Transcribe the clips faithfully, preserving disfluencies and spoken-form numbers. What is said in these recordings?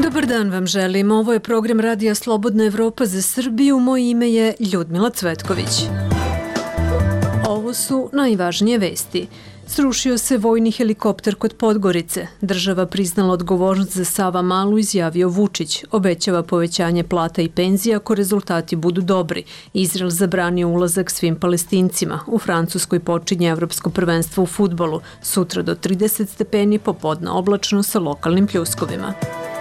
Dobar dan vam želim. Ovo je program Radija Slobodna Evropa za Srbiju. Moje ime je Ljudmila Cvetković. Ovo su najvažnije vesti. Srušio se vojni helikopter kod Podgorice. Država priznala odgovornost za Savamalu, izjavio Vučić. Obećava povećanje plata i penzija ako rezultati budu dobri. Izrael zabranio ulazak svim Palestincima. U Francuskoj počinje Evropsko prvenstvo u fudbalu. Sutra do trideset stepeni, popodne oblačno sa lokalnim pljuskovima.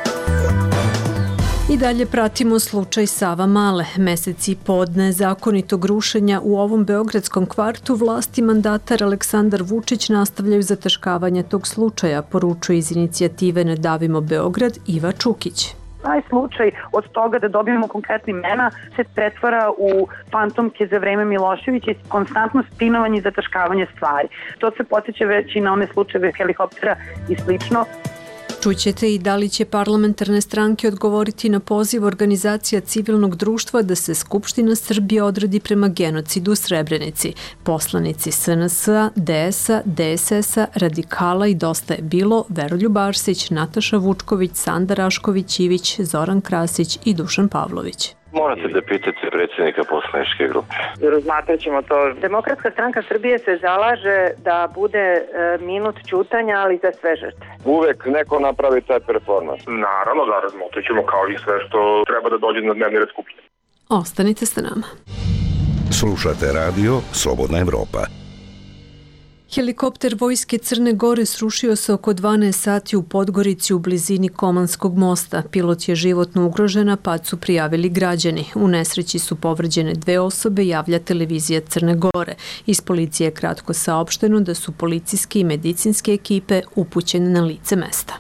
I dalje pratimo slučaj Savamale. Meseci pod nezakonitog rušenja u ovom beogradskom kvartu vlasti mandatar Aleksandar Vučić nastavljaju zataškavanje tog slučaja, poručuje iz inicijative Ne davimo Beograd Iva Čukić. Taj slučaj od toga da dobijemo konkretne imena se pretvara u fantomke za vreme Miloševića i konstantno spinovanje i zataškavanje stvari. To se podsjeća već i na one slučajeve helikoptera i slično. Čućete i da li će parlamentarne stranke odgovoriti na poziv organizacija civilnog društva da se Skupština Srbije odredi prema genocidu u Srebrenici. Poslanici S N S-a, D S-a, D S S-a, Radikala i Dosta je bilo, Veroljub Arsić, Nataša Vučković, Sanda Rašković-Ivić, Zoran Krasić i Dušan Pavlović. Morate da pitate predsjednika poslaničke grupe. Razmatrat ćemo to. Demokratska stranka Srbije se zalaže da bude e, minut ćutanja, ali za sve žrtve. Uvek neko napravi taj performans. Naravno da razmotrit ćemo kao i sve što treba da dođe na dnevni red Skupštine. Ostanite sa nama. Slušate radio Slobodna Evropa. Helikopter Vojske Crne Gore srušio se oko dvanaest sati u Podgorici u blizini Komanskog mosta. Pilot je životno ugrožen, a pad su prijavili građani. U nesreći su povređene dve osobe, javlja televizija Crne Gore. Iz policije je kratko saopšteno da su policijske i medicinske ekipe upućene na lice mesta.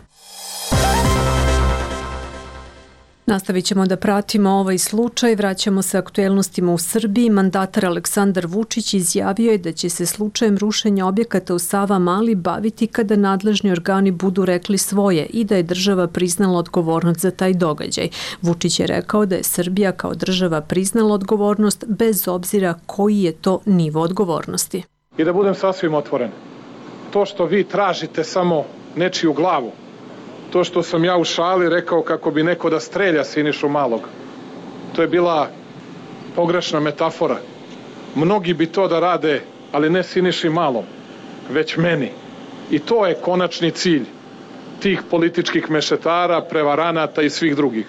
Nastavit ćemo da pratimo ovaj slučaj, vraćamo se aktuelnostima u Srbiji. Mandatar Aleksandar Vučić izjavio je da će se slučajem rušenja objekata u Savamali baviti kada nadležni organi budu rekli svoje i da je država priznala odgovornost za taj događaj. Vučić je rekao da je Srbija kao država priznala odgovornost bez obzira koji je to nivo odgovornosti. I da budem sasvim otvoren, to što vi tražite samo nečiju glavu, to što sam ja u šali rekao kako bi neko da strelja Sinišu Malog, to je bila pogrešna metafora. Mnogi bi to da rade, ali ne Siniši Malom, već meni. I to je konačni cilj tih političkih mešetara, prevaranata i svih drugih.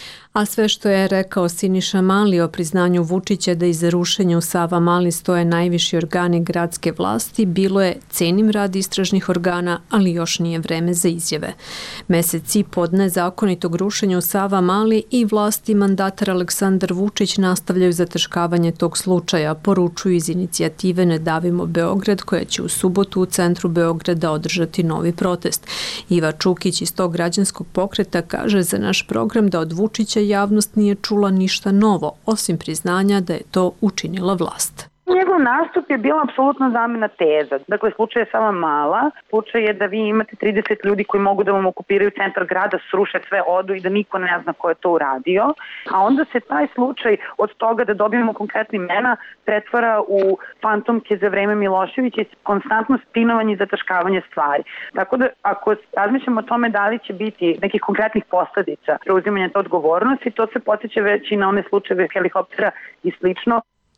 A sve što je rekao Siniša Mali o priznanju Vučića da iza rušenja u Savamali stoje najviši organi gradske vlasti, bilo je cenim rad istražnih organa, ali još nije vreme za izjave. Meseci pod nezakonitog rušenja u Savamali i vlasti mandatar Aleksandar Vučić nastavljaju zataškavanje tog slučaja, poručuju iz inicijative Ne davimo Beograd, koja će u subotu u centru Beograda održati novi protest. Iva Čukić iz tog građanskog pokreta kaže za naš program da od Vučića javnost nije čula ništa novo, osim priznanja da je to učinila vlast. Njegov nastup je bila apsolutno zamena teza. Dakle, slučaj je Savamala. Slučaj je da vi imate trideset ljudi koji mogu da vam okupiraju centar grada, sruše sve, odu i da niko ne zna ko je to uradio. A onda se taj slučaj od toga da dobijemo konkretne imena pretvara u fantomke za vreme Miloševića i konstantno spinovanje i zataškavanje stvari. Tako da, ako razmišljamo o tome da li će biti nekih konkretnih posledica preuzimanja te odgovornosti, to se podsjeća već i na one slučajeve helikoptera i slično.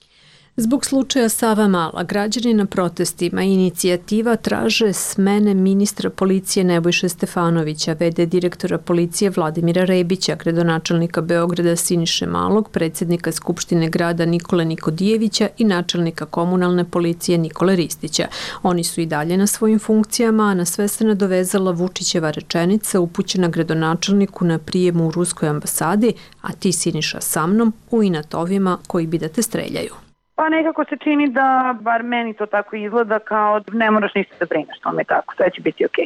Zbog slučaja Savamala, građani na protestima i inicijativa traže smene ministra policije Nebojše Stefanovića, v d direktora policije Vladimira Rebića, gradonačelnika Beograda Siniše Malog, predsjednika Skupštine grada Nikole Nikodijevića i načelnika komunalne policije Nikole Ristića. Oni su i dalje na svojim funkcijama, a na sve se nadovezala Vučićeva rečenica upućena gradonačelniku na prijemu u Ruskoj ambasadi, a ti Siniša sa mnom u inatovima koji bi da te streljaju. Pa nekako se čini da, bar meni to tako izgleda, kao ne moraš ništa da brineš, tome je tako, sve će biti okej.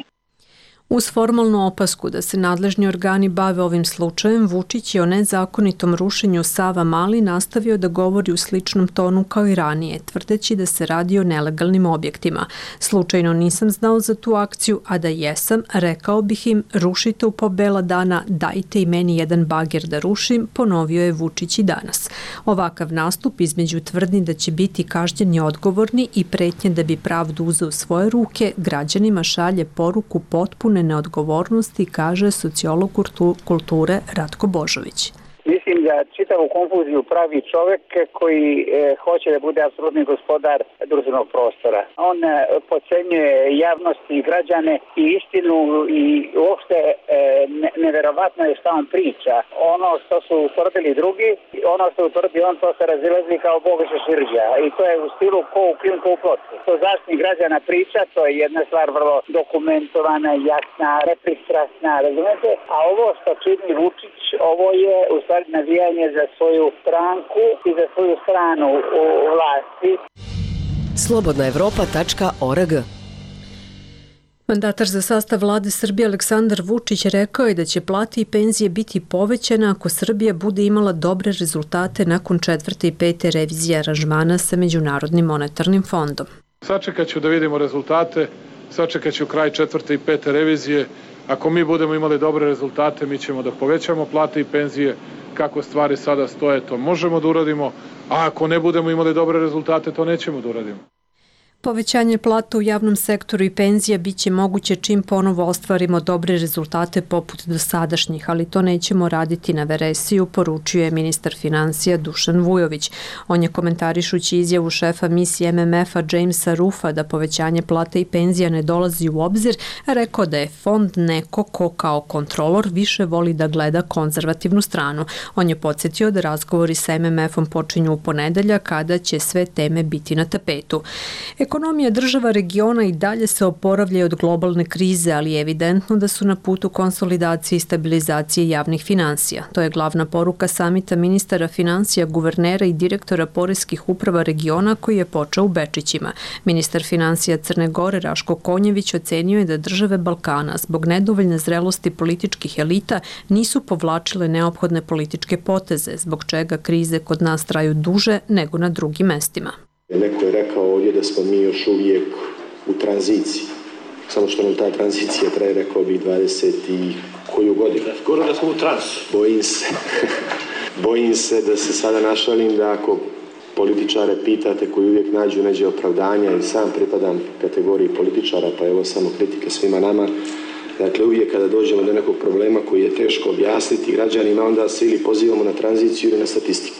Uz formalnu opasku da se nadležni organi bave ovim slučajem, Vučić je o nezakonitom rušenju Savamali nastavio da govori u sličnom tonu kao i ranije, tvrdeći da se radi o nelegalnim objektima. Slučajno nisam znao za tu akciju, a da jesam, rekao bih im rušite u po bela dana, dajte i meni jedan bager da rušim, ponovio je Vučić i danas. Ovakav nastup između tvrdnji da će biti kažnjeni odgovorni i pretnje da bi pravdu uzeo u svoje ruke, građanima šalje poruku potpune pune neodgovornosti, kaže sociolog kulture Ratko Božović. Mislim da čitavu konfuziju pravi čovjek koji e, hoće da bude apsolutni gospodar društvenog prostora. On e, podcenjuje javnost i građane i istinu i uopšte e, ne, neverovatno je šta on priča. Ono što su utvrdili drugi, ono što utvrdi on, to se razilazi kao Bog šeširđa. I to je u stilu ko u film, ko u plotu. To Zaštitnik građana priča, to je jedna stvar vrlo dokumentovana, jasna, nepristrasna, razumete? A ovo što čini Vučić, ovo je u stvari navijanje za svoju stranku i za svoju stranu u vlasti. slobodna evropa tačka org. Mandatar za sastav vlade Srbije Aleksandar Vučić rekao je da će plate i penzije biti povećane ako Srbija bude imala dobre rezultate nakon četvrte i pete revizije aranžmana sa Međunarodnim monetarnim fondom. Sačekat ću da vidimo rezultate, sačekat ću kraj četvrte i pete revizije. Ako mi budemo imali dobre rezultate, mi ćemo da povećamo plate i penzije. Kako stvari sada stoje, to možemo da uradimo, a ako ne budemo imali dobre rezultate, to nećemo da uradimo. Povećanje plata u javnom sektoru i penzija biće moguće čim ponovo ostvarimo dobre rezultate poput dosadašnjih, ali to nećemo raditi na veresiju, poručio je ministar finansija Dušan Vujović. On je komentarišući izjavu šefa misije M M F-a Jamesa Ruffa da povećanje plata i penzija ne dolazi u obzir, rekao da je fond neko ko kao kontrolor više voli da gleda konzervativnu stranu. On je podsjetio da razgovori sa M M F-om počinju u ponedeljak kada će sve teme biti na tapetu. Ekonomija država regiona i dalje se oporavlja od globalne krize, ali je evidentno da su na putu konsolidacije i stabilizacije javnih finansija. To je glavna poruka samita ministara finansija, guvernera i direktora poreskih uprava regiona koji je počeo u Bečićima. Ministar finansija Crne Gore Raško Konjević ocenio je da države Balkana zbog nedovoljne zrelosti političkih elita nisu povlačile neophodne političke poteze, zbog čega krize kod nas traju duže nego na drugim mestima. Neko je rekao ovdje da smo mi još uvijek u tranziciji. Samo što nam ta tranzicija traje, rekao bi, dvadeset i koju godinu. Skoro da smo u transu. Bojim se. Bojim se da se sada našalim da ako političare pitate koji uvijek nađu neđe opravdanja i sam pripadam kategoriji političara, pa evo samo kritike svima nama. Dakle, uvijek kada dođemo do nekog problema koji je teško objasniti građanima, onda se ili pozivamo na tranziciju ili na statistiku.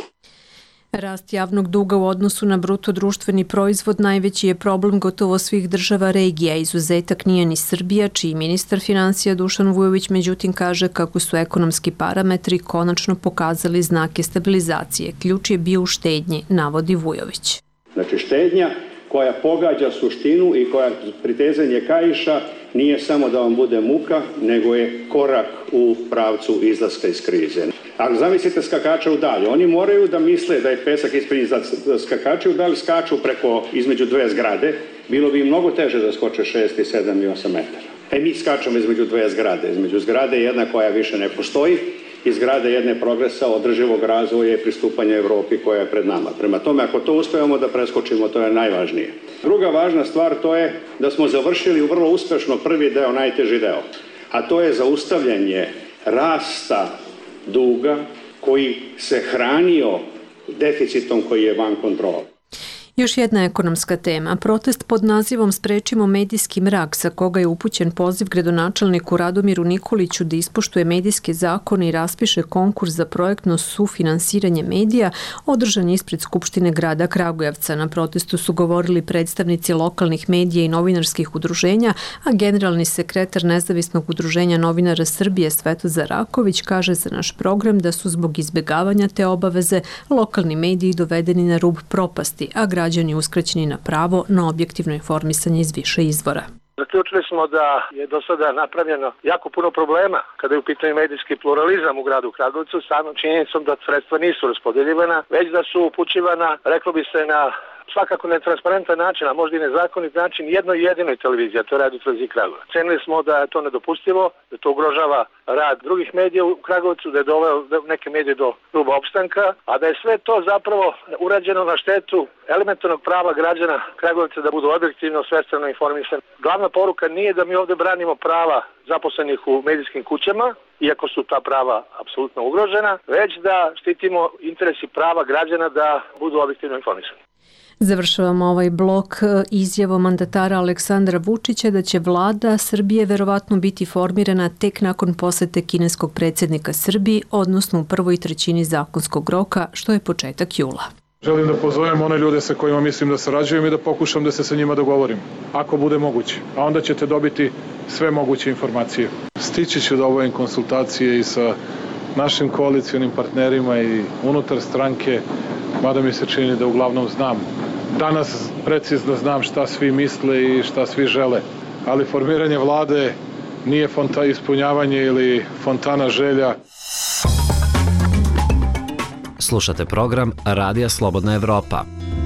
Rast javnog duga u odnosu na bruto društveni proizvod najveći je problem gotovo svih država regija. Izuzetak nije ni Srbija, čiji ministar finansija Dušan Vujović međutim kaže kako su ekonomski parametri konačno pokazali znake stabilizacije. Ključ je bio u štednji, navodi Vujović. Znači štednja koja pogađa suštinu i koja pritezanje kaiša nije samo da vam bude muka, nego je korak u pravcu izlaska iz krize. Ali zamislite skakača u dalje. Oni moraju da misle da je pesak ispred skakača u dalje, skaču preko između dve zgrade. Bilo bi im mnogo teže da skoče šest, sedam i osam metara. E mi skačemo između dve zgrade. Između zgrade jedna koja više ne postoji i zgrade jedne progresa, održivog razvoja i pristupanja Evropi koja je pred nama. Prema tome, ako to uspijemo da preskočimo, to je najvažnije. Druga važna stvar to je da smo završili vrlo uspešno prvi deo, najteži deo, a to je zaustavljanje rasta duga koji se hranio deficitom koji je van kontrole. Još jedna ekonomska tema. Protest pod nazivom Sprečimo medijski mrak, sa koga je upućen poziv gradonačelniku Radomiru Nikoliću da ispoštuje medijske zakone i raspiše konkurs za projektno sufinansiranje medija, održan je ispred Skupštine grada Kragujevca. Na protestu su govorili predstavnici lokalnih medija i novinarskih udruženja, a generalni sekretar Nezavisnog udruženja novinara Srbije Svetozar Raković kaže za naš program da su zbog izbjegavanja te obaveze lokalni mediji dovedeni na rub propasti, a građani građani uskraćeni na pravo na objektivno informisanje iz više izvora. Zaključili smo da je do sada napravljeno jako puno problema kada je u pitanju medijski pluralizam u gradu Kragujevcu, samom činjenicom da sredstva nisu raspodeljivana, već da su upućivana, reklo bi se, na svakako netransparentan način, a možda i nezakonit način, jednoj jedinoj televiziji, a to je Radio Televizija Kragujevac. Cenili smo da je to nedopustivo, da to ugrožava rad drugih medija u Kragujevcu, da je doveo neke medije do ruba opstanka, a da je sve to zapravo urađeno na štetu elementarnog prava građana Kragujevca da budu objektivno, svestrano informisani. Glavna poruka nije da mi ovdje branimo prava zaposlenih u medijskim kućama, iako su ta prava apsolutno ugrožena, već da štitimo interesi prava građana da budu objektivno informisani. Završavamo ovaj blok izjavom mandatara Aleksandra Vučića da će vlada Srbije verovatno biti formirana tek nakon posete kineskog predsjednika Srbiji, odnosno u prvoj trećini zakonskog roka, što je početak jula. Želim da pozovem one ljude sa kojima mislim da sarađujem i da pokušam da se sa njima dogovorim, ako bude moguće. A onda ćete dobiti sve moguće informacije. Stići ću da obavim konsultacije i sa našim koalicionim partnerima i unutar stranke, mada mi se čini da uglavnom znam. Danas precizno znam šta svi misle i šta svi žele, ali formiranje vlade nije fonta ispunjavanje ili fontana želja. Slušate program Radija Slobodna Evropa.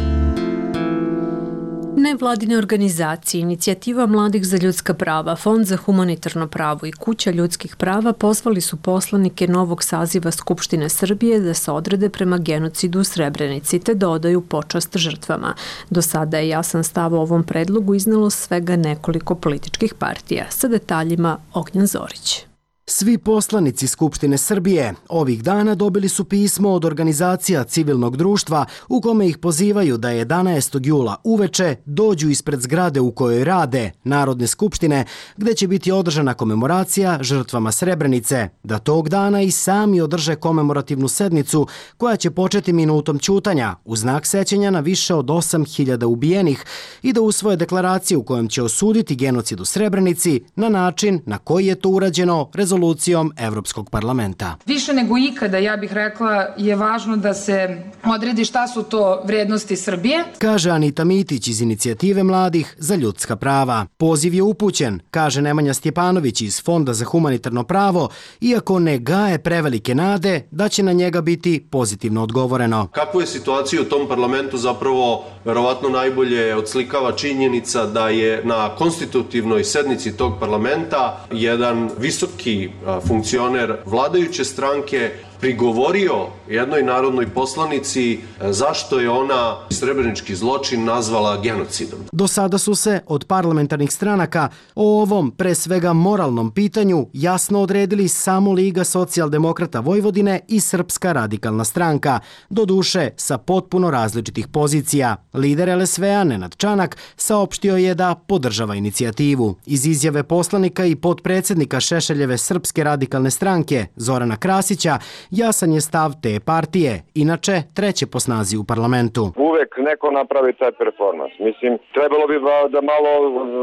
Nevladine organizacije, Inicijativa mladih za ljudska prava, Fond za humanitarno pravo i Kuća ljudskih prava pozvali su poslanike novog saziva Skupštine Srbije da se odrede prema genocidu u Srebrenici te da odaju počast žrtvama. Do sada je jasan stav o ovom predlogu iznelo svega nekoliko političkih partija. Sa detaljima Ognjen Zorić. Svi poslanici Skupštine Srbije ovih dana dobili su pismo od organizacija civilnog društva u kome ih pozivaju da jedanaestog jula uveče dođu ispred zgrade u kojoj rade Narodne skupštine, gde će biti održana komemoracija žrtvama Srebrenice, da tog dana i sami održe komemorativnu sednicu koja će početi minutom ćutanja u znak sećanja na više od osam hiljada ubijenih i da usvoje deklaraciju u kojom će osuditi genocid u Srebrenici na način na koji je to urađeno rezolucijom Evropskog parlamenta. Više nego ikada, ja bih rekla, je važno da se odredi šta su to vrednosti Srbije. Kaže Anita Mitić iz Inicijative mladih za ljudska prava. Poziv je upućen, kaže Nemanja Stjepanović iz Fonda za humanitarno pravo, iako ne gaje prevelike nade da će na njega biti pozitivno odgovoreno. Kakvu je situaciju u tom parlamentu zapravo verovatno najbolje odslikava činjenica da je na konstitutivnoj sednici tog parlamenta jedan visoki funkcioner vladajuće stranke prigovorio jednoj narodnoj poslanici zašto je ona srebrenički zločin nazvala genocidom. Do sada su se od parlamentarnih stranaka o ovom pre svega moralnom pitanju jasno odredili samo Liga socijaldemokrata Vojvodine i Srpska radikalna stranka, doduše sa potpuno različitih pozicija. Lider el es ve a Nenad Čanak saopštio je da podržava inicijativu. Iz izjave poslanika i potpredsednika Šešeljeve Srpske radikalne stranke Zorana Krasića jasan je stav te partije, inače treće po snazi u parlamentu. Uvek neko napravi taj performans. Mislim, trebalo bi da malo,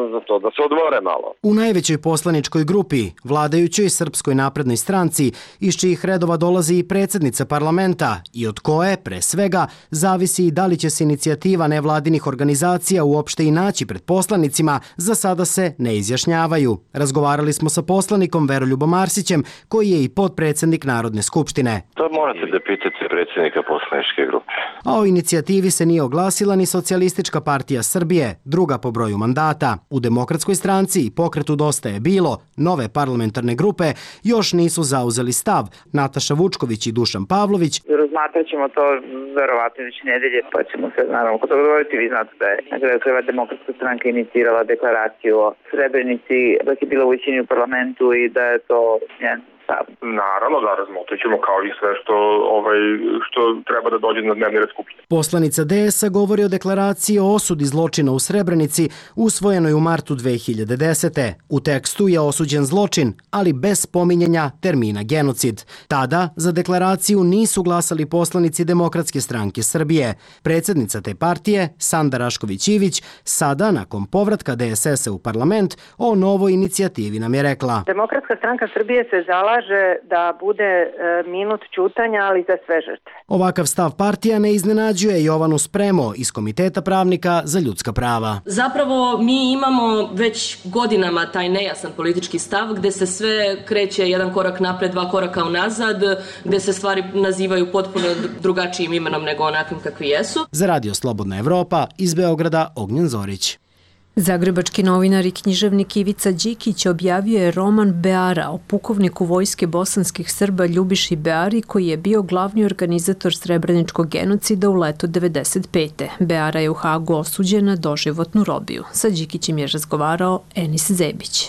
da se odmore malo. U najvećoj poslaničkoj grupi, vladajućoj Srpskoj naprednoj stranci, iz čijih redova dolazi i predsjednica parlamenta i od koje, pre svega, zavisi i da li će se inicijativa nevladinih organizacija uopšte i naći pred poslanicima, za sada se ne izjašnjavaju. Razgovarali smo sa poslanikom Veroljubom Arsićem, koji je i potpredsjednik Narodne skupštine. To morate da pitate predsjednika poslaničke grupe. A o inicijativi se nije oglasila ni Socijalistička partija Srbije, druga po broju mandata. U Demokratskoj stranci i Pokretu Dosta je bilo, nove parlamentarne grupe, još nisu zauzeli stav. Nataša Vučković i Dušan Pavlović. Razmatrat ćemo to verovatno već nedelje, pa ćemo se naravno kod dogovoriti. Vi znate da je na kraju krajeva Demokratska stranka inicirala deklaraciju o Srebrenici dok je bila u većini u parlamentu i da je to njen stav. Naravno da razmotrit ćemo kao i sve što, ovaj, što treba da dođe na dnevni red Skupštine. Poslanica de es a govori o deklaraciji o osudi zločina u Srebrenici usvojenoj u martu dve hiljade desete. U tekstu je osuđen zločin, ali bez spominjanja termina genocid. Tada za deklaraciju nisu glasali poslanici Demokratske stranke Srbije. Predsjednica te partije, Sanda Rašković-Ivić, sada nakon povratka de es es a u parlament o novoj inicijativi nam je rekla. Demokratska stranka Srbije se zalaže da bude e, minut ćutanja, ali za sve žrtve. Ovakav stav partija ne iznenađuje Jovanu Spremo iz Komiteta pravnika za ljudska prava. Zapravo mi imamo već godinama taj nejasan politički stav gde se sve kreće jedan korak napred, dva koraka unazad, gde se stvari nazivaju potpuno drugačijim imenom nego onakvim kakvi jesu. Za Radio Slobodna Evropa iz Beograda Ognjen Zorić. Zagrebački novinar i književnik Ivica Đikić objavio je roman Beara o pukovniku vojske bosanskih Srba Ljubiši Beari, koji je bio glavni organizator srebreničkog genocida u leto devedeset pete. Beara je u Hagu osuđen na doživotnu robiju. Sa Đikićem je razgovarao Enis Zebić.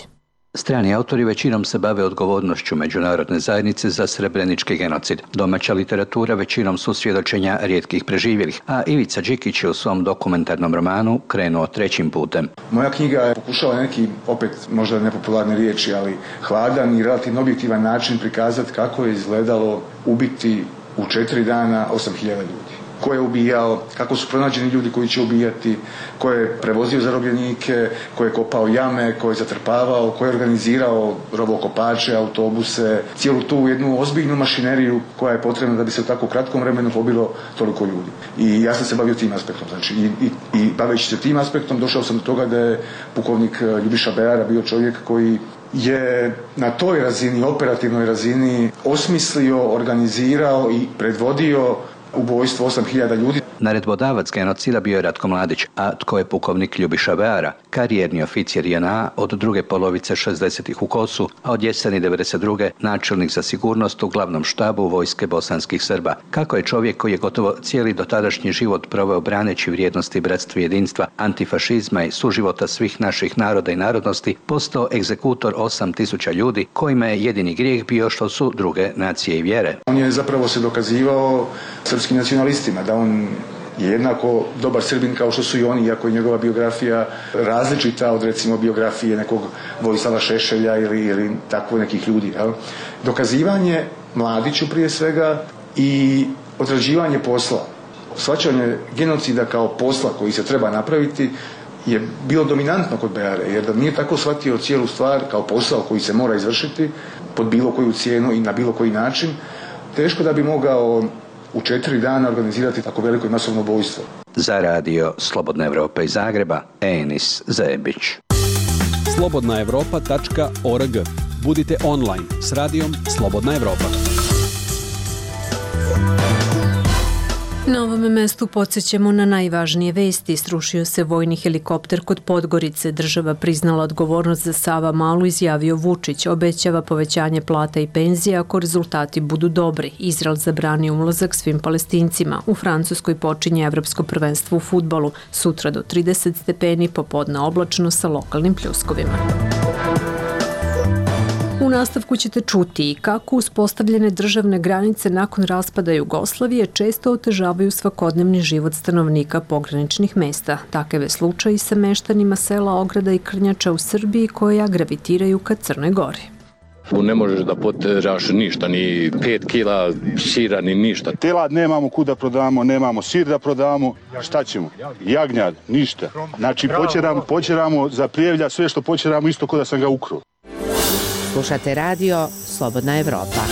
Strani autori većinom se bave odgovornošću međunarodne zajednice za srebrenički genocid. Domaća literatura većinom su svjedočenja rijetkih preživjelih, a Ivica Đikić je u svom dokumentarnom romanu krenuo trećim putem. Moja knjiga je pokušala neki, opet možda nepopularne riječi, ali hladan i relativno objektivan način prikazati kako je izgledalo ubiti u četiri dana osam hiljada ljudi. Ko je ubijao, kako su pronađeni ljudi koji će ubijati, ko je prevozio zarobljenike, ko je kopao jame, ko je zatrpavao, ko je organizirao rovokopače, autobuse, cijelu tu jednu ozbiljnu mašineriju koja je potrebna da bi se u tako kratkom vremenu pobilo toliko ljudi. I ja sam se bavio tim aspektom. Znači, i, i, i baveći se tim aspektom došao sam do toga da je pukovnik Ljubiša Beara bio čovjek koji je na toj razini, operativnoj razini, osmislio, organizirao i predvodio ubojstvo osam hiljada ljudi. Naredbodavac genocida bio je Ratko Mladić, a tko je pukovnik Ljubiša Beara, karijerni oficir J N A od druge polovice šezdesetih u Kosu, a od jeseni devedeset druge načelnik za sigurnost u glavnom štabu vojske bosanskih Srba. Kako je čovjek koji je gotovo cijeli dotadašnji život proveo braneći vrijednosti bratstva i jedinstva, antifašizma i suživota svih naših naroda i narodnosti, postao egzekutor osam tisuća ljudi kojima je jedini grijeh bio što su druge nacije i vjere. On je zapravo se dokazivao srpskim nacionalistima da on je jednako dobar Srbin kao što su i oni, iako je njegova biografija različita od recimo biografije nekog Vojislava Šešelja ili, ili tako nekih ljudi. Jel? Dokazivanje Mladiću prije svega i odrađivanje posla, shvaćanje genocida kao posla koji se treba napraviti je bilo dominantno kod Beare, jer da nije tako shvatio cijelu stvar kao posao koji se mora izvršiti pod bilo koju cijenu i na bilo koji način, teško da bi mogao u četiri dana organizirati tako veliko i masovno ubojstvo. Za radio Slobodna Evropa iz Zagreba, Enis Zebić. slobodna evropa tačka org. Budite online s radijom Slobodna Evropa. Na ovom mestu podsjećamo na najvažnije vesti. Srušio se vojni helikopter kod Podgorice. Država priznala odgovornost za Savamalu, izjavio Vučić. Obećava povećanje plata i penzija ako rezultati budu dobri. Izrael zabrani ulazak svim Palestincima. U Francuskoj počinje evropsko prvenstvo u fudbalu. Sutra do trideset stepeni, popodne oblačno sa lokalnim pljuskovima. U nastavku ćete čuti kako uspostavljene državne granice nakon raspada Jugoslavije često otežavaju svakodnevni život stanovnika pograničnih mesta. Takav je slučaj i sa meštanima sela Ograda i Krnjača u Srbiji koja gravitiraju ka Crnoj Gori. Ne možeš da poteraš ništa, ni pet kila sira, ni ništa. Telad nemamo kuda prodamo, nemamo sir da prodamo, šta ćemo? Jagnjad, ništa. Znači počeramo, počeramo za Prijevlja, sve što počeramo isto ko da sam ga ukruo. Slušate radio Slobodna Evropa.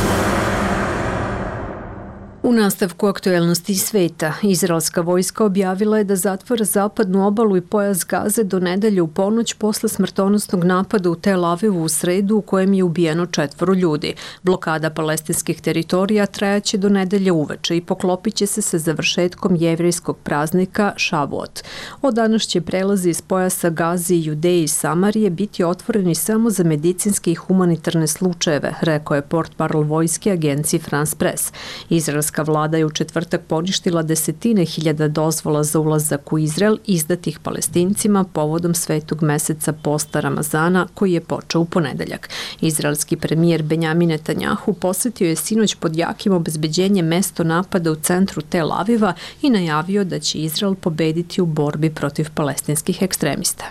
U nastavku aktuelnosti sveta, izraelska vojska objavila je da zatvara zapadnu obalu i pojas Gaze do nedelje u ponoć posle smrtonosnog napada u Tel Avivu u sredu u kojem je ubijeno četvoro ljudi. Blokada palestinskih teritorija trajaće do nedelje uveče i poklopit će se sa završetkom jevrejskog praznika Šavuot. Od danas će prelazi iz pojasa Gazi, Judeji i Samarije biti otvoreni samo za medicinske i humanitarne slučajeve, rekao je portparol vojske agenciji France Press. Izraelska vlada je u četvrtak poništila desetine hiljada dozvola za ulazak u Izrael izdatih Palestincima povodom svetog meseca posta Ramazana koji je počeo u ponedeljak. Izraelski premijer Benjamin Netanjahu posjetio je sinoć pod jakim obezbeđenjem mesto napada u centru Tel Aviva i najavio da će Izrael pobediti u borbi protiv palestinskih ekstremista.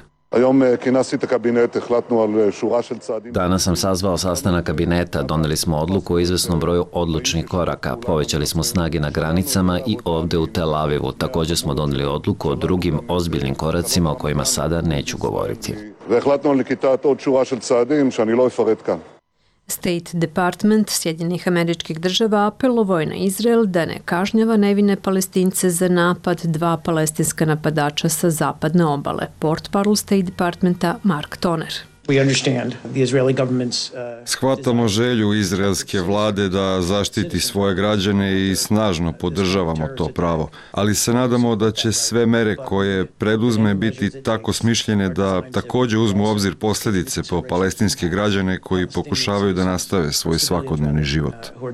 Danas sam sazvao sastanak kabineta, doneli smo odluku o izvesnom broju odlučnih koraka, povećali smo snage na granicama i ovde u Tel Avivu. Također smo doneli odluku o drugim ozbiljnim koracima o kojima sada neću govoriti. State Department Sjedinjenih Američkih Država apelovao je na Izrael da ne kažnjava nevine Palestince za napad dva palestinska napadača sa zapadne obale. Portparol State Departmenta Mark Toner. Shvatamo želju izraelske vlade da zaštiti svoje građane i snažno podržavamo to pravo, ali se nadamo da će sve mere koje preduzme biti tako smišljene da također uzmu u obzir posljedice po palestinske građane koji pokušavaju da nastave svoj svakodnevni život.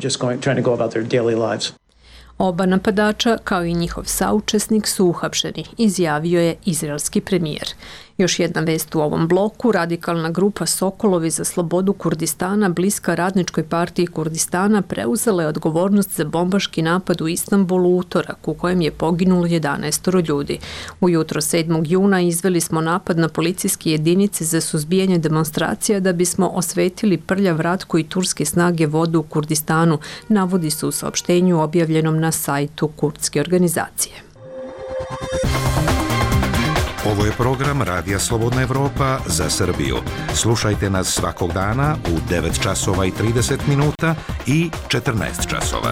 Oba napadača, kao i njihov saučesnik, su uhapšeni, izjavio je izraelski premijer. Još jedna vest u ovom bloku, radikalna grupa Sokolovi za slobodu Kurdistana, bliska Radničkoj partiji Kurdistana, preuzela je odgovornost za bombaški napad u Istanbulu u utorak, u kojem je poginulo jedanaest ljudi. Ujutro sedmog juna izveli smo napad na policijske jedinice za suzbijanje demonstracija da bismo osvetili prljav rat koji turske snage vode u Kurdistanu, navodi se u saopštenju objavljenom na sajtu kurdske organizacije. Ovo je program Radija Slobodna Evropa za Srbiju. Slušajte nas svakog dana u devet časova i trideset minuta i četrnaest časova.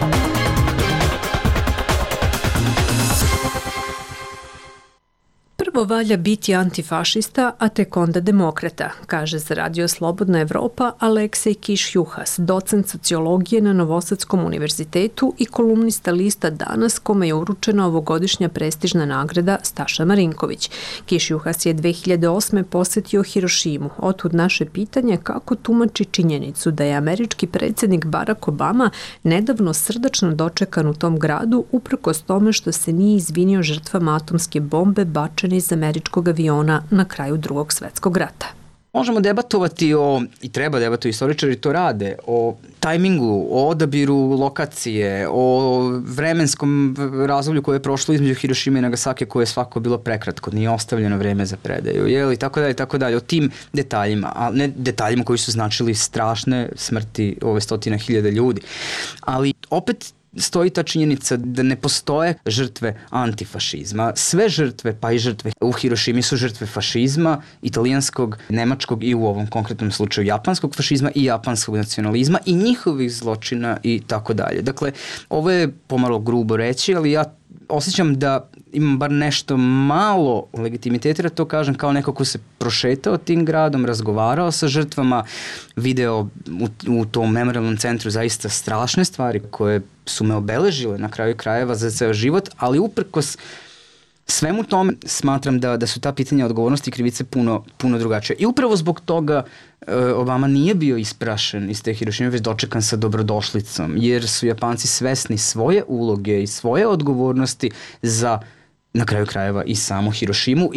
Prvo valja biti antifašista, a tek onda demokrata, kaže za Radio Slobodna Evropa Aleksej Kiš-Juhas, docent sociologije na Novosadskom univerzitetu i kolumnista lista Danas, kome je uručena ovogodišnja prestižna nagrada Staša Marinković. Kiš-Juhas je dve hiljade osme posetio Hirošimu. Otud naše pitanje kako tumači činjenicu da je američki predsjednik Barack Obama nedavno srdačno dočekan u tom gradu uprkos tome što se nije izvinio žrtvama atomske bombe bačene iz američkog aviona na kraju Drugog svjetskog rata. Možemo debatovati o, i treba debatovati, istoričari to rade, o tajmingu, o odabiru lokacije, o vremenskom razdoblju koje je prošlo između Hirošime i Nagasake koje je svako bilo prekratko, nije ostavljeno vreme za predaju, je li, tako dalje, tako dalje, o tim detaljima, a ne detaljima koji su značili strašne smrti ove stotina hiljada ljudi. Ali opet stoji ta činjenica da ne postoje žrtve antifašizma. Sve žrtve, pa i žrtve u Hirošimi su žrtve fašizma, italijanskog, nemačkog i u ovom konkretnom slučaju japanskog fašizma i japanskog nacionalizma i njihovih zločina i tako dalje. Dakle, ovo je pomalo grubo reći, ali ja osjećam da imam bar nešto malo legitimiteta, da to kažem kao neko ko se prošetao tim gradom, razgovarao sa žrtvama, video u, u tom memorialnom centru zaista strašne stvari koje su me obeležile na kraju krajeva za ceo život, ali uprkos svemu tome smatram da, da su ta pitanja odgovornosti i krivice puno, puno drugačije. I upravo zbog toga Obama nije bio isprašen iz te Hirošime, već dočekan sa dobrodošlicom, jer su Japanci svesni svoje uloge i svoje odgovornosti za, na kraju krajeva, i samu Hirošimu.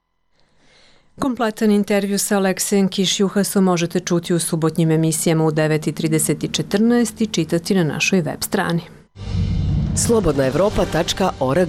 Kompletan intervju sa Aleksejem Kiš-Juhasom možete čuti u subotnjim emisijama u devet i trideset i četrnaest i čitati na našoj web strani. slobodna evropa tačka org.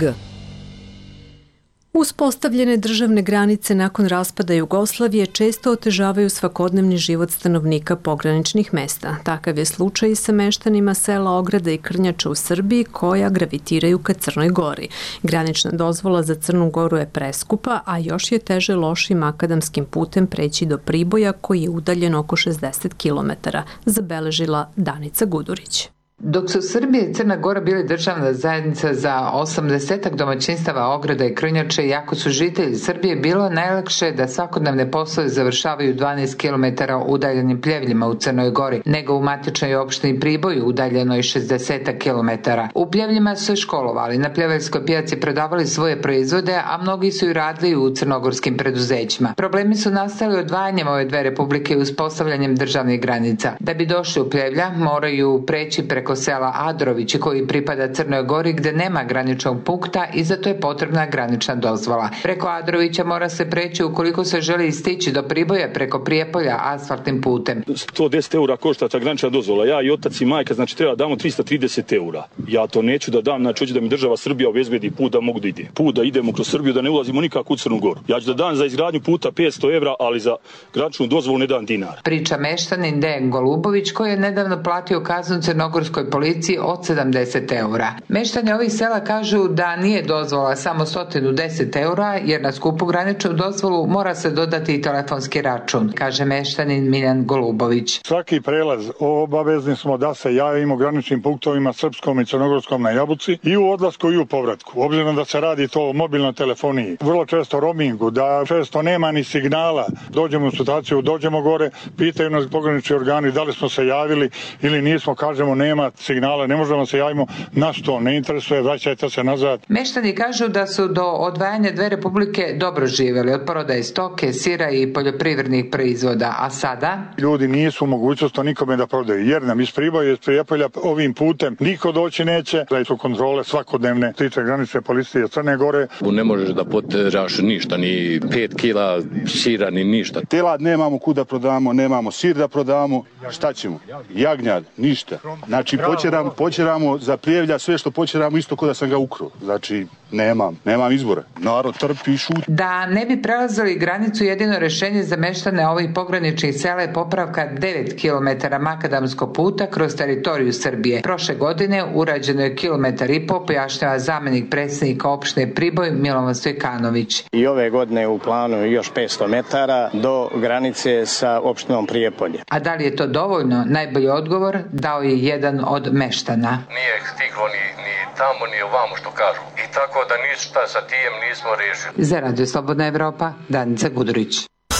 Uspostavljene državne granice nakon raspada Jugoslavije često otežavaju svakodnevni život stanovnika pograničnih mesta. Takav je slučaj i sa meštanima sela Ograda i Krnjača u Srbiji koja gravitiraju ka Crnoj Gori. Granična dozvola za Crnu Goru je preskupa, a još je teže lošim akadamskim putem preći do Priboja koji je udaljen oko šezdeset kilometara, zabeležila Danica Gudurić. Dok su Srbija i Crna Gora bili državna zajednica za osamdesetak domaćinstava Ograda i Krnjače, iako su žitelji Srbije, bilo najlakše da svakodnevne poslove završavaju dvanaest kilometara udaljenim Pljevljima u Crnoj Gori, nego u matičnoj opštini Priboju udaljenoj šezdeset kilometara. U Pljevljima su se školovali, na Pljeveljskoj pijaci prodavali svoje proizvode, a mnogi su i radili u crnogorskim preduzećima. Problemi su nastali odvajanjem ove dve republike i uspostavljanjem državnih granica. Da bi došli u Pljevlja, moraju preći preko preko sela Adrović koji pripada Crnoj Gori gde nema graničnog punkta i zato je potrebna granična dozvola. Preko Adrovića mora se preći ukoliko se želi stići do Priboja preko Prijepolja asfaltnim putem. sto deset eura košta ta granična dozvola. Ja i otac i majka, znači treba damo trista trideset eura. Ja to neću da dam, znači hoću da mi država Srbija obezbedi put da mogu da ide. Put da idemo kroz Srbiju, da ne ulazimo nikako u Crnu Goru. Ja ću da dam za izgradnju puta petsto evra, ali za graničnu dozvolu ne dam dinar. Priča meštanin Dejan Golubović koji je nedavno platio kaznu crnogorskoj policiji od sedamdeset eura. Meštani ovih sela kažu da nije dozvola samo sto deset eura, jer na skupu graničnu dozvolu mora se dodati i telefonski račun, kaže meštanin Miljan Golubović. Svaki prelaz obavezni smo da se javimo u graničnim punktovima srpskom i crnogorskom na Jabuci i u odlasku i u povratku. Obzirom da se radi to o mobilnoj telefoniji, vrlo često roamingu, da često nema ni signala, dođemo u situaciju, dođemo gore, pitaju nas pogranični organi da li smo se javili ili nismo, kažemo nema nema signala, ne možemo se javimo, nas to ne interesuje, vraćajte se nazad. Meštani kažu da su do odvajanja dve republike dobro živjeli od prodaje stoke, sira i poljoprivrednih proizvoda, a sada? Ljudi nisu u mogućnosti nikome da prodaju, jer nam iz Priboja i iz Prijepolja ovim putem niko doći neće, da su kontrole svakodnevne, tiče granice policije Crne Gore. Ne možeš da poteraš ništa, ni pet kila sira, ni ništa. Telad nemamo kuda prodamo, nemamo sir da prodamo, šta ćemo? Jagnjad, ništa. Znači počeramo, počeramo za Prijevlja, sve što počeramo isto kao da sam ga ukro. Znači nemam, nemam izbora. Narod trpi i šuti. Da ne bi prelazili granicu, jedino rješenje za meštane ovih pograničnih sela je popravka devet kilometara makadamskog puta kroz teritoriju Srbije. Prošle godine urađeno je kilometar i po, pojašnjava zamjenik predsjednika opštine Priboj Milovan Stojkanović. I ove godine je u planu još petsto metara do granice sa opštinom Prijepolje. A da li je to dovoljno? Najbolji odgovor dao je jedan od meštana. Nije stiglo ni, ni tamo ni ovamo što kažu. I tako da ništa sa tijem nismo riješili. Za Radio Slobodna Evropa, Danica Gudurić.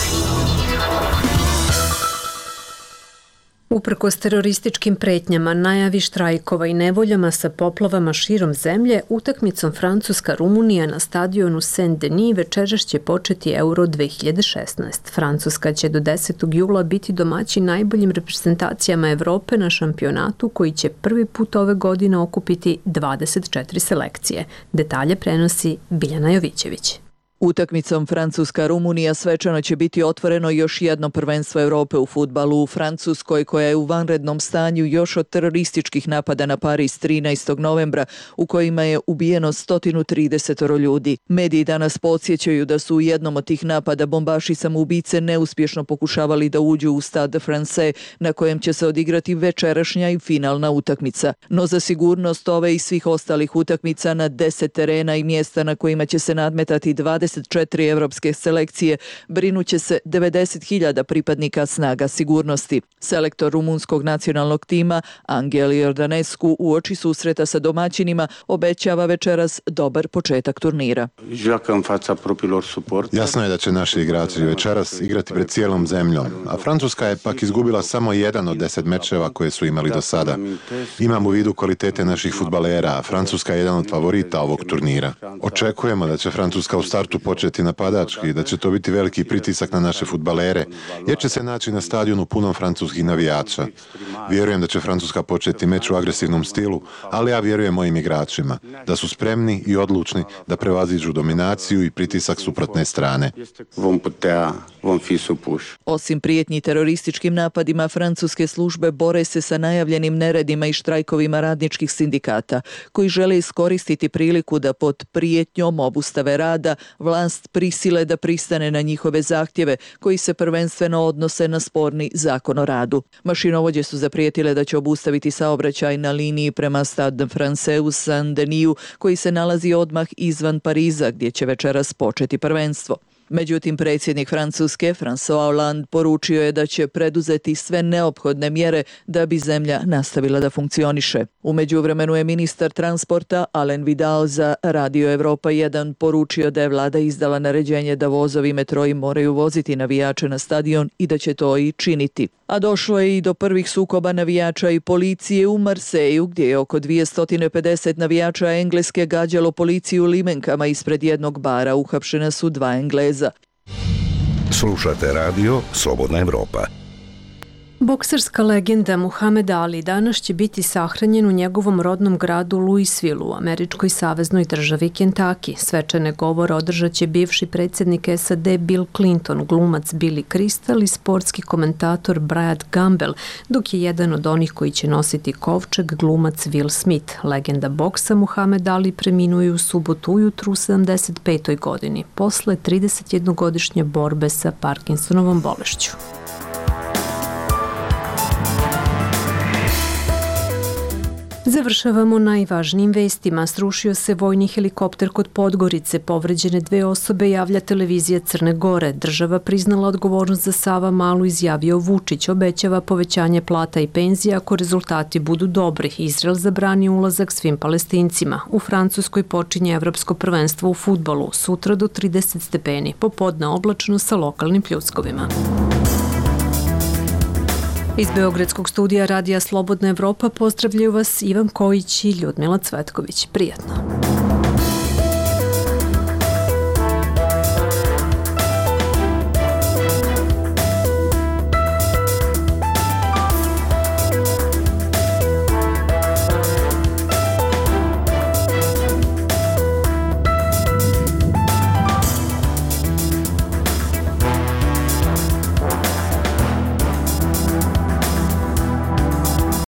Uprkos terorističkim pretnjama, najavi štrajkova i nevoljama sa poplavama širom zemlje, utakmicom Francuska-Rumunija na stadionu Saint-Denis večeras će početi Euro dve hiljade šesnaest. Francuska će do desetog jula biti domaćin najboljim reprezentacijama Evrope na šampionatu koji će prvi put ove godine okupiti dvadeset četiri selekcije. Detalje prenosi Biljana Jovićević. Utakmicom Francuska-Rumunija svečano će biti otvoreno još jedno prvenstvo Evrope u fudbalu u Francuskoj, koja je u vanrednom stanju još od terorističkih napada na Pariz trinaestog novembra, u kojima je ubijeno sto trideset ljudi. Mediji danas podsjećaju da su u jednom od tih napada bombaši samoubice neuspješno pokušavali da uđu u Stade Francais, na kojem će se odigrati večerašnja i finalna utakmica. No za sigurnost ove i svih ostalih utakmica na deset terena i mjesta na kojima će se nadmetati dvadeset četiri evropske selekcije brinuće se devedeset hiljada pripadnika snaga sigurnosti. Selektor rumunskog nacionalnog tima Angel Iordanescu uoči susreta sa domaćinima obećava večeras dobar početak turnira. Jasno je da će naši igrači večeras igrati pred cijelom zemljom, a Francuska je pak izgubila samo jedan od deset mečeva koje su imali do sada. Imam u vidu kvalitete naših fudbalera, a Francuska je jedan od favorita ovog turnira. Očekujemo da će Francuska u startu početi napadački, da će to biti veliki pritisak na naše fudbalere, jer će se naći na stadionu punom francuskih navijača. Vjerujem da će Francuska početi meč u agresivnom stilu, ali ja vjerujem mojim igračima, da su spremni i odlučni da prevaziđu dominaciju i pritisak suprotne strane. Osim prijetnji terorističkim napadima, francuske službe bore se sa najavljenim neredima i štrajkovima radničkih sindikata, koji žele iskoristiti priliku da pod prijetnjom obustave rada vlast prisile da pristane na njihove zahtjeve, koji se prvenstveno odnose na sporni zakon o radu. Mašinovođe su zaprijetile da će obustaviti saobraćaj na liniji prema Stade Francais u Saint-Denisu, koji se nalazi odmah izvan Pariza, gdje će večeras početi prvenstvo. Međutim, predsjednik Francuske, François Hollande, poručio je da će preduzeti sve neophodne mjere da bi zemlja nastavila da funkcioniše. U međuvremenu je ministar transporta Alain Vidal za Radio Evropa jedan poručio da je vlada izdala naređenje da vozovi metroji moraju voziti navijače na stadion i da će to i činiti. A došlo je i do prvih sukoba navijača i policije u Marseju, gdje je oko dvjesto pedeset navijača Engleske gađalo policiju limenkama ispred jednog bara. Uhapšena su dva Engleza. Slušate radio Slobodna Evropa. Bokserska legenda Muhamed Ali danas će biti sahranjen u njegovom rodnom gradu Louisville u američkoj saveznoj državi Kentucky. Svečane govore održat će bivši predsjednik S A D Bill Clinton, glumac Billy Crystal i sportski komentator Bryant Gumbel, dok je jedan od onih koji će nositi kovčeg glumac Will Smith. Legenda boksa Muhamed Ali preminuo je u subotu ujutru u sedamdeset petoj godini, posle tridesetjednogodišnje borbe sa Parkinsonovom bolešću. Završavamo najvažnijim vestima. Srušio se vojni helikopter kod Podgorice. Povređene dve osobe, javlja televizija Crne Gore. Država priznala odgovornost za Savamalu, izjavio Vučić. Obećava povećanje plata i penzija ako rezultati budu dobri. Izrael zabrani ulazak svim Palestincima. U Francuskoj počinje evropsko prvenstvo u fudbalu. Sutra do trideset stepeni. Popodne oblačno sa lokalnim pljuskovima. Iz Beogradskog studija Radija Slobodna Evropa pozdravljaju vas Ivan Kojić i Ljudmila Cvetković. Prijetno.